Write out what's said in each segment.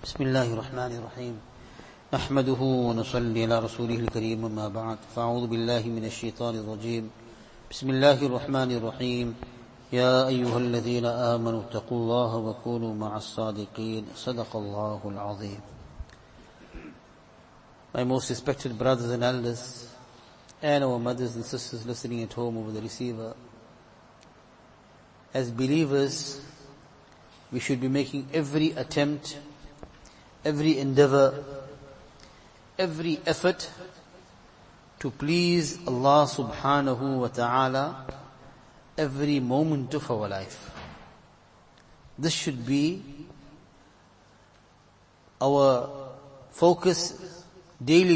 بسم الله الرحمن الرحيم نحمده ونصلي على رسوله الكريم أما بعد فأعوذ بالله من الشيطان الرجيم بسم الله الرحمن الرحيم يا أيها الذين آمنوا اتقوا الله وكونوا مع الصادقين صدق الله العظيم. My most respected brothers and elders and our mothers and sisters listening at home over the receiver, as believers we should be making every attempt, every endeavor, every effort to please Allah subhanahu wa ta'ala every moment of our life. This should be our focus, daily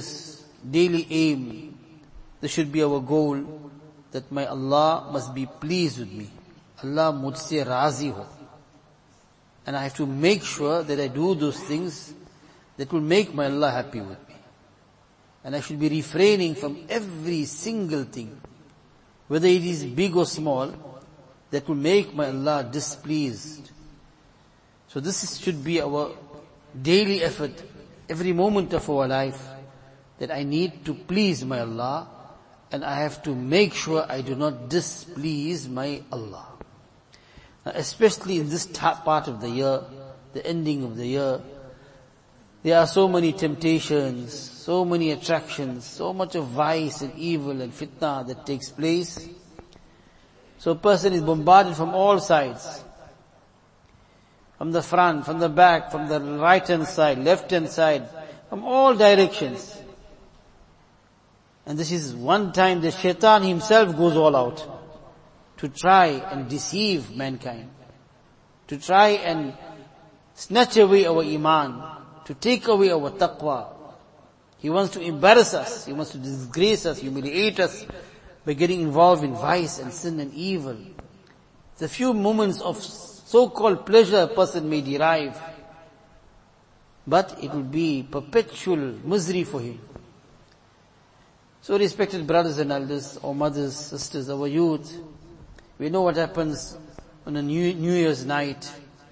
aim. This should be our goal, that my Allah must be pleased with me. Allah mujhse razi ho. And I have to make sure that I do those things that will make my Allah happy with me. And I should be refraining from every single thing, whether it is big or small, that will make my Allah displeased. So this should be our daily effort, every moment of our life, that I need to please my Allah, and I have to make sure I do not displease my Allah. Now, especially in this part of the year, the ending of the year, there are so many temptations, so many attractions, so much of vice and evil and fitna that takes place. So a person is bombarded from all sides. From the front, from the back, from the right hand side, left hand side, from all directions. And this is one time that shaitan himself goes all out to try and deceive mankind, to try and snatch away our iman, to take away our taqwa. He wants to embarrass us, he wants to disgrace us, humiliate us by getting involved in vice and sin and evil. The few moments of so-called pleasure a person may derive, but it will be perpetual misery for him. So respected brothers and elders, our mothers, sisters, our youth, we know what happens on a New Year's night,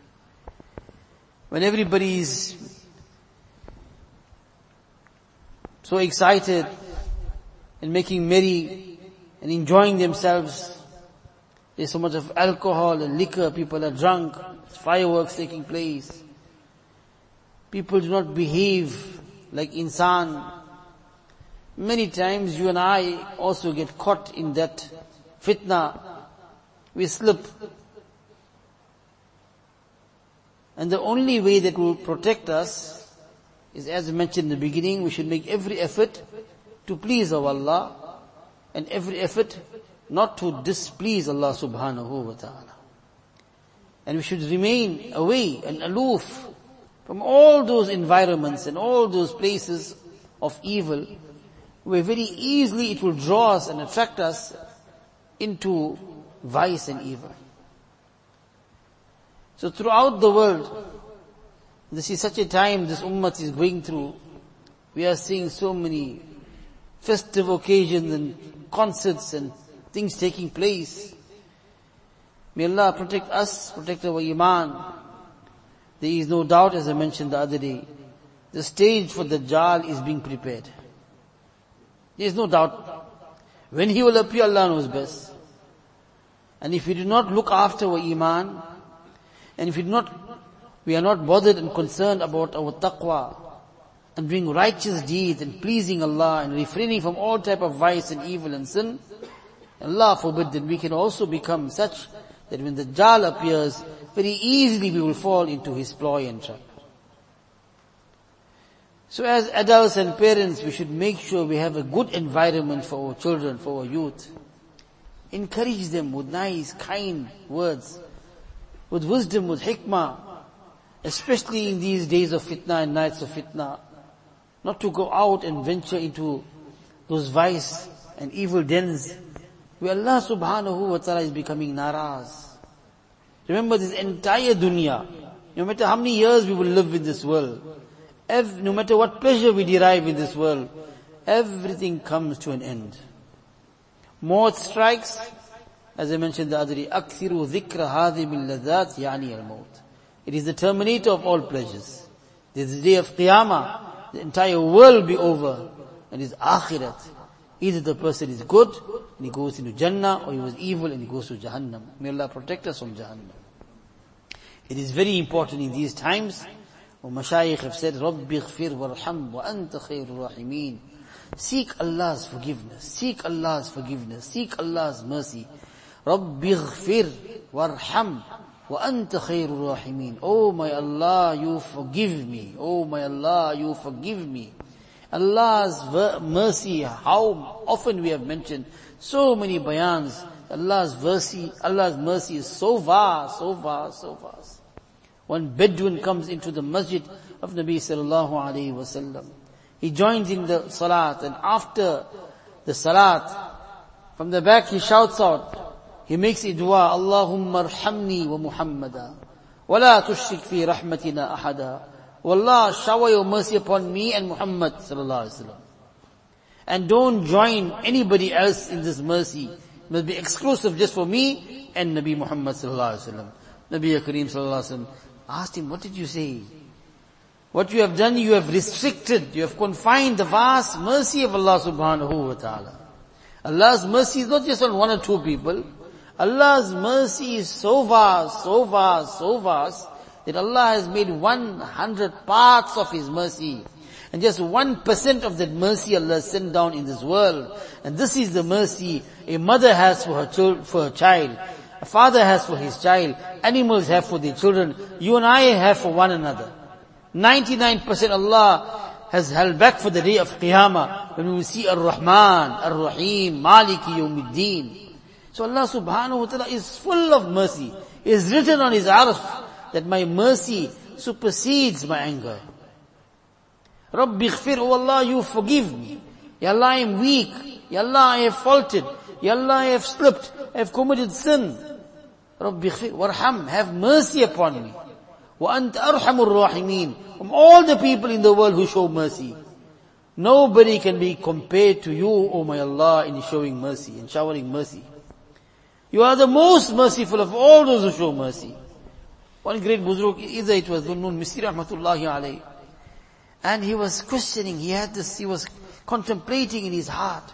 when everybody is so excited and making merry and enjoying themselves. There's so much of alcohol and liquor, people are drunk, fireworks taking place. People do not behave like insan. Many times you and I also get caught in that fitna. We slip. And the only way that will protect us is, as I mentioned in the beginning, we should make every effort to please our Allah, and every effort not to displease Allah subhanahu wa ta'ala. And we should remain away and aloof from all those environments and all those places of evil, where very easily it will draw us and attract us into vice and evil. So throughout the world, this is such a time this ummah is going through. We are seeing so many festive occasions and concerts and things taking place. May Allah protect us, protect our iman. There is no doubt, as I mentioned the other day, the stage for the Dajjal is being prepared. There is no doubt. When he will appear, Allah knows best. And if we do not look after our iman, and if we are not bothered and concerned about our taqwa, and doing righteous deeds and pleasing Allah and refraining from all type of vice and evil and sin, Allah forbid that we can also become such that when the Dajjal appears, very easily we will fall into his ploy and trap. So as adults and parents, we should make sure we have a good environment for our children, for our youth. Encourage them with nice, kind words, with wisdom, with hikmah, especially in these days of fitna and nights of fitna, not to go out and venture into those vice and evil dens where Allah subhanahu wa ta'ala is becoming naraz. Remember, this entire dunya, no matter how many years we will live in this world, no matter what pleasure we derive in this world, everything comes to an end. Maut strikes, as I mentioned the other day, أَكْثِرُوا ذِكْرَ هَذِهِ مِنْ لَذَّاتِ يَعْنِي الْمَوْتِ. It is the terminator of all pleasures. There's the day of Qiyamah. The entire world will be over. And it's Akhirat. Either the person is good and he goes into Jannah, or he was evil and he goes to Jahannam. May Allah protect us from Jahannam. It is very important in these times. Mashayikh have said, Rabbi ighfir warham wa anta khairur rahimin. Seek Allah's forgiveness. Seek Allah's forgiveness. Seek Allah's mercy. Rabbi ighfir warham wa anta khairur rahimin. Oh my Allah, you forgive me. Oh my Allah, you forgive me. Allah's mercy, how often we have mentioned, so many bayans. Allah's mercy is so vast, so vast, so vast. One Bedouin comes into the masjid of Nabi sallallahu alayhi wasallam. He joins in the salat, and after the salat, from the back he shouts out, he makes a dua, Allahumma arhamni wa Muhammada, wa la tushrik fi rahmatina ahada. Wallah, shower your mercy upon me and Muhammad sallallahu alaihi wasallam. And don't join anybody else in this mercy. It must be exclusive just for me and Nabi Muhammad sallallahu alaihi wasallam. Nabi Kareem sallallahu alaihi wasallam asked him, what did you say? What you have done, you have restricted, you have confined the vast mercy of Allah subhanahu wa ta'ala. Allah's mercy is not just on one or two people. Allah's mercy is so vast, so vast, so vast, that Allah has made 100 parts of His mercy. And just 1% of that mercy Allah sent down in this world. And this is the mercy a mother has for her child. A father has for his child. Animals have for their children. You and I have for one another. 99% Allah has held back for the day of Qiyamah, when we will see Ar-Rahman, Ar-Rahim, Maliki Yawmiddin. So Allah subhanahu wa ta'ala is full of mercy. It is written on His arsh that my mercy supersedes my anger. Rabbi ighfir, oh Allah, you forgive me. Ya Allah, I am weak. Ya Allah, I have faulted. Ya Allah, I have slipped. I have committed sin. Rabbi ighfir warham, have mercy upon me. Wa anta arhamur rahimin. From all the people in the world who show mercy, nobody can be compared to you, O my Allah, in showing mercy, in showering mercy. You are the most merciful of all those who show mercy. One great Buzruk, either it was Dhunnun Misri rahmatullahi alayhi, and he was questioning, he was contemplating in his heart.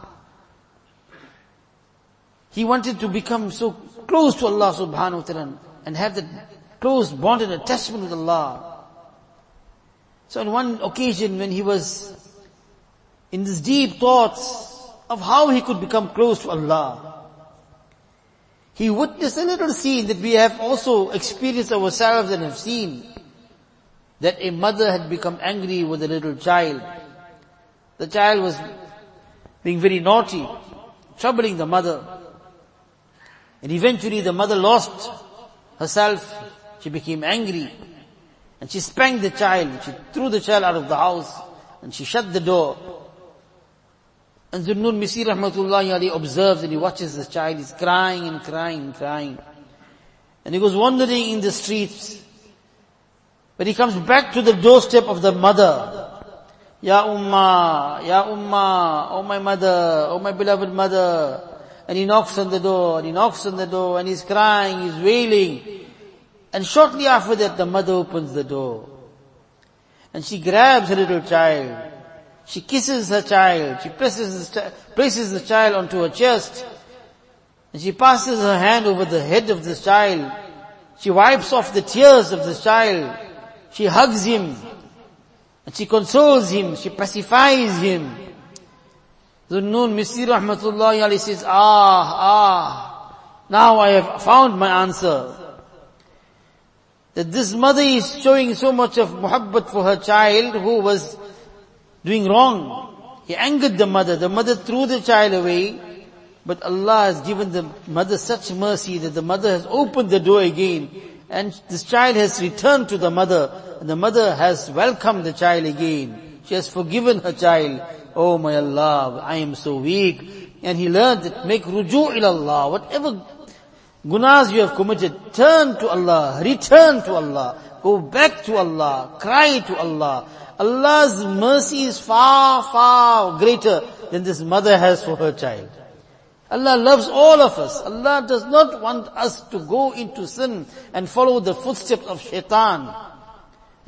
He wanted to become so close to Allah subhanahu wa ta'ala and have that close bond and attachment with Allah. So on one occasion when he was in these deep thoughts of how he could become close to Allah, he witnessed a little scene that we have also experienced ourselves and have seen. That a mother had become angry with a little child. The child was being very naughty, troubling the mother. And eventually the mother lost herself. She became angry. And she spanked the child. She threw the child out of the house. And she shut the door. And Dhunnun Misri rahmatullahi alayhi observes and he watches the child. He's crying and crying and crying. And he goes wandering in the streets. But he comes back to the doorstep of the mother. Ya Ummah, oh my mother, oh my beloved mother. And he knocks on the door, and he knocks on the door, and he's crying, he's wailing. And shortly after that, the mother opens the door. And she grabs her little child. She kisses her child. She places the child onto her chest. And she passes her hand over the head of this child. She wipes off the tears of this child. She hugs him. And she consoles him. She pacifies him. Dhunnun Misri rahmatullahi alayhi says, now I have found my answer. That this mother is showing so much of muhabbat for her child who was doing wrong. He angered the mother. The mother threw the child away. But Allah has given the mother such mercy that the mother has opened the door again. And this child has returned to the mother. And the mother has welcomed the child again. She has forgiven her child. Oh my Allah, I am so weak. And he learned that make ruju' ila Allah. Whatever gunas you have committed, turn to Allah, return to Allah, go back to Allah, cry to Allah. Allah's mercy is far, far greater than this mother has for her child. Allah loves all of us. Allah does not want us to go into sin and follow the footsteps of shaitan.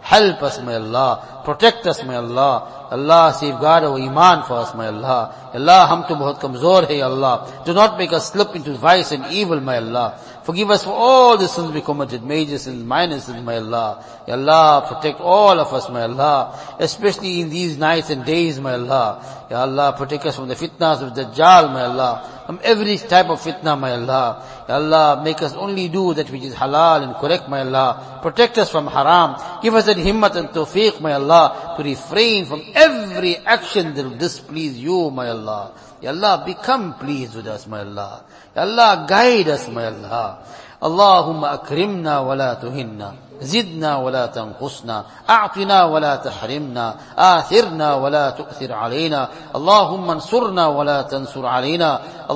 Help us, my Allah. Protect us, my Allah. Allah, safeguard our iman for us, my Allah. Allah, hum to bahut kamzor hai, Allah. Do not make us slip into vice and evil, my Allah. Forgive us for all the sins we committed, major sins, minor sins, my Allah. Ya Allah, protect all of us, my Allah. Especially in these nights and days, my Allah. Ya Allah, protect us from the fitnas of Dajjal, my Allah. From every type of fitna, my Allah. Ya Allah, make us only do that which is halal and correct, my Allah. Protect us from haram. Give us that himmat and tawfiq, my Allah, to refrain from every action that will displease you, my Allah. Ya Allah, become pleased with us, my Allah. Ya Allah, guide us, my Allah. Allahumma akrimna wa la tuhinna. زدنا ولا تنقصنا أعطنا ولا تحرمنا آثرنا ولا تؤثر علينا اللهم انصرنا ولا تنصر علينا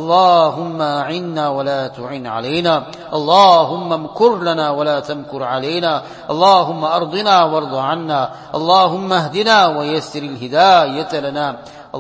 اللهم أعنا ولا تعن علينا اللهم امكر لنا ولا تمكر علينا اللهم أرضنا وارض عنا اللهم اهدنا ويسر الهداية لنا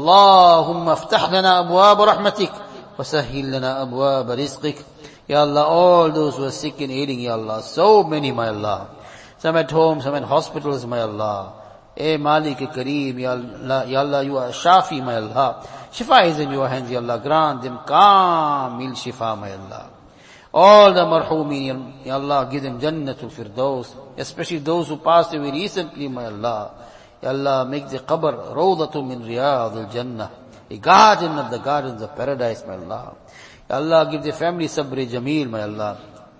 اللهم افتح لنا أبواب رحمتك وسهل لنا أبواب رزقك. Ya Allah, all those who are sick and ailing, Ya Allah, so many, my Allah. Some at home, some in hospitals, my Allah. Eh Malik Kareem, Ya Allah, you are Shafi, my Allah. Shifa is in your hands, Ya Allah. Grant them Kamil Shifa, my Allah. All the marhumeen, Ya Allah, give them Jannatul Firdaus, especially those who passed away recently, my Allah. Ya Allah, make the qabr Rawdatun min Riyadh al-Jannah, a garden of the gardens of paradise, my Allah. Ya Allah, give the family sabr jameel, my Allah.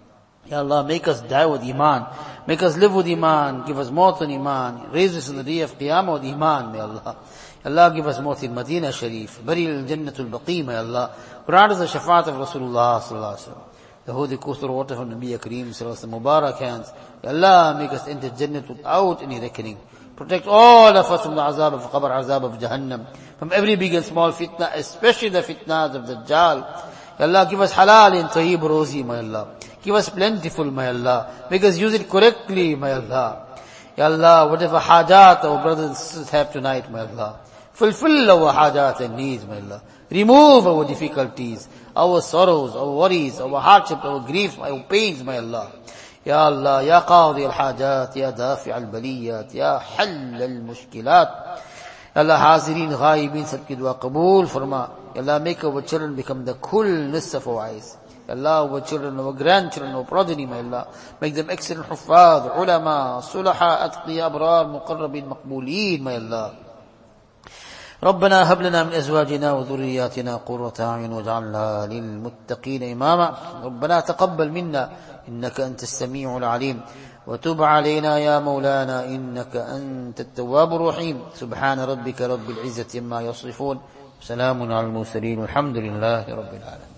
Ya Allah, make us die with iman. Make us live with iman. Give us maut in iman. Raise us in the day of qiyamah with iman, may Allah. Ya Allah, give us maut in Madinah Sharif. Burial in Jannatul Baqi, may Allah. Grant us the shafaat of Rasulullah sallallahu alaihi wasallam. The holy Kawthar water from Nabi Kareem sallallahu alaihi wasallam. Mubarak hands. Ya Allah, make us enter Jannat without any reckoning. Protect all of us from the azab of qabr, azab of Jahannam. From every big and small fitna, especially the fitnas of Dajjal. Ya Allah, give us halal and tayyib rozi, my Allah. Give us plentiful, my Allah. Make us use it correctly, my Allah. Ya Allah, whatever hajat our brothers and sisters have tonight, my Allah. Fulfill our hajat and needs, my Allah. Remove our difficulties, our sorrows, our worries, our hardship, our griefs, our pains, my Allah. Ya Allah, Ya Qadi al-Hajat, Ya Dafi al-Baliyat, Ya Hall al-Mushkilat. Ya Allah, Hazirin, Ghaibin, sabki dua qabool farma. Ya Allah, make our children become the coolness of our eyes. Ya Allah, our children, our grandchildren, our progeny, my Allah. Make them excellent huffaz, ulama, sulaha, atqiya, abrar, muqarrabin, maqbooleen, my Allah. ربنا هب لنا من أزواجنا وذرياتنا قرة أعين واجعلنا للمتقين إماما ربنا تقبل منا إنك أنت السميع العليم وتب علينا يا مولانا إنك أنت التواب الرحيم سبحان ربك رب العزة عما يصفون سلام على المرسلين والحمد لله رب العالمين.